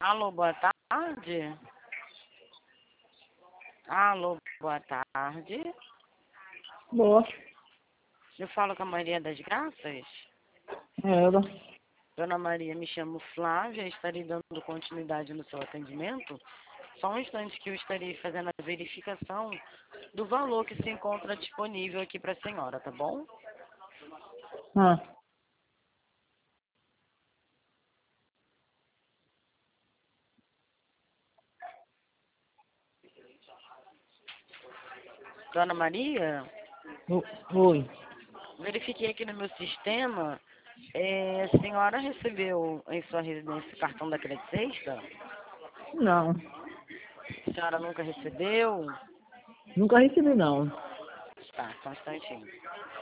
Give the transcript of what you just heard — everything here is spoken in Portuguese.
Alô, boa tarde. Alô, boa tarde. Boa. Eu falo com a Maria das Graças. Era. Dona Maria, me chamo Flávia, estarei dando continuidade no seu atendimento. Só um instante que eu estarei fazendo a verificação do valor que se encontra disponível aqui para a senhora, tá bom? Ah, Dona Maria, oi. verifiquei aqui no meu sistema. A senhora recebeu em sua residência o cartão da Crédito Sexta? Não. A senhora nunca recebeu? Nunca recebi, não. Tá, só um instantinho.